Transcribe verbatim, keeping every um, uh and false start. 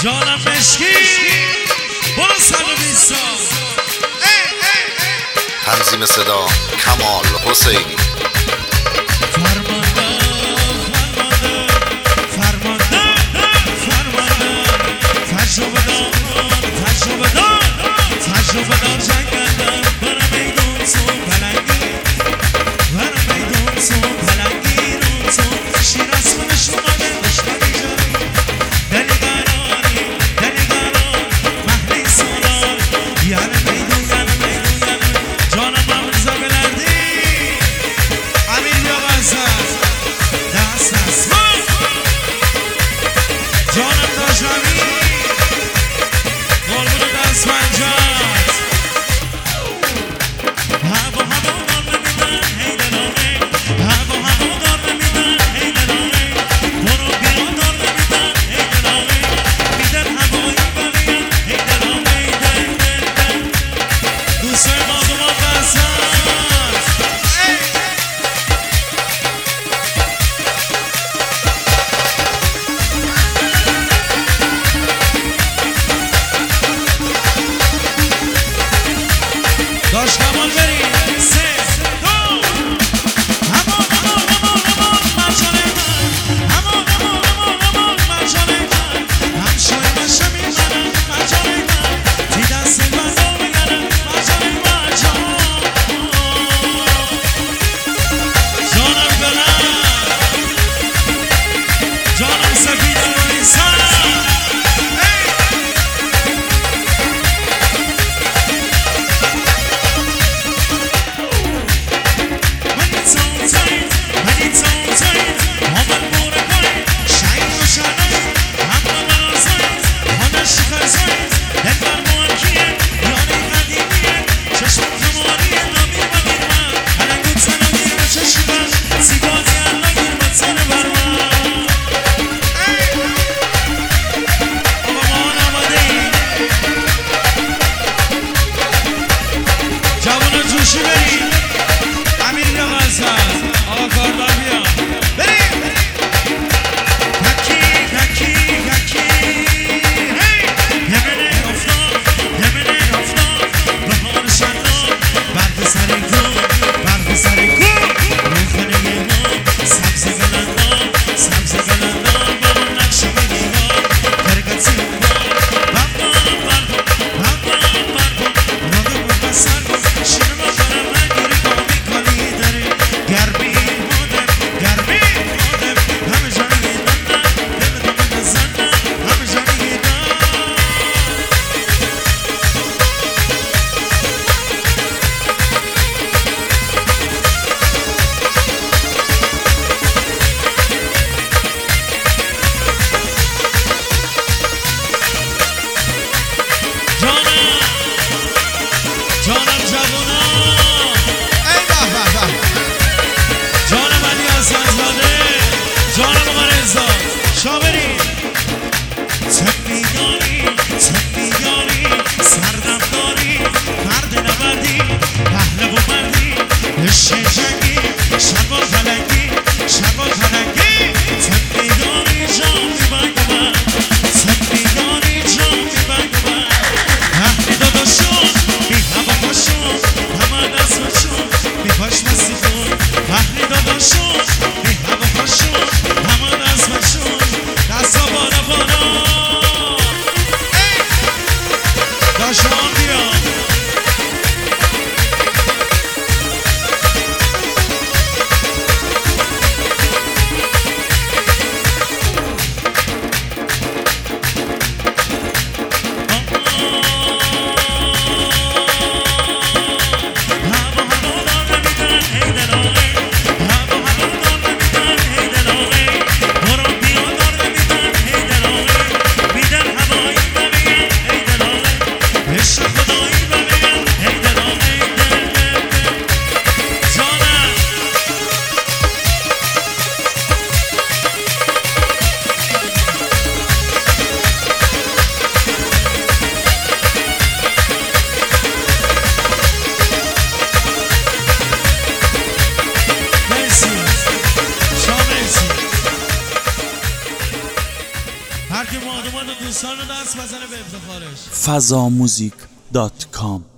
جانم مشکی برو صد و بیست سال تنظیم صدا کمال حسینی. فرمانده فرمانده فرمانده تجربه دار تجربه دار تجربه دار جنگنده برم میدون سو پلنگی برم میدون سو پلنگی رو تو شیراز خودش اومده دشمنی جاری دلی قراری دلی قرار مهدی سالار یعنی میدون یعنی میدون یعنی جانم ممرزا بلندی امیر بیا غزل دست دست جانم داشمی قربون دست پنجات هوا هوا دار نمیدن هی دلانه هوا هوا دار نمیدن هی دلانه برو بیرون دار نمیدن هی دلانه میدن هوایی بقیه هی دلانه دل دل دل دوستای بازمان غزل داشت کمال بریم سه دو همان همان همان همان مرجان من همان همان همان همان مرجان من همشای باشم این منم مرجان من تی دست من رو بگرم مرجان من جان جانم بلند جانم سفید رویسان جوشی بریم امیر بیا غزل آقا کاردار بیا بریم تکی تکی تکی یمنه افتاد یمنه افتاد بهار شداد برد سر گل برد سر گل روخنه ما سبز گلندان سبز گلندان بابا نقش بگیران کرگتی بار بابا بابا بابا بابا راگو بابا سر شنما برم نگیری کامی کالی داری گرمی مادم گرمی مادم همه جانی گیدن دل تو بزنم همه جانی گیدن جانم جانم جوانا ای به به به جانم علی حسن‌زاده جانم آقا رضا شاوری تکیاری تکیاری سردم داری مرد نبردی پهلو و مردی عشق جنگی شلوار پلنگی شلوار پلنگی تکیاری جان میبنگ من تکیاری جان میبنگ من اهلی داداشون بی هوا باشون همه هر که مادمان و دوستان رو دست بزنه به افتخارش. فضاموزیک دات کام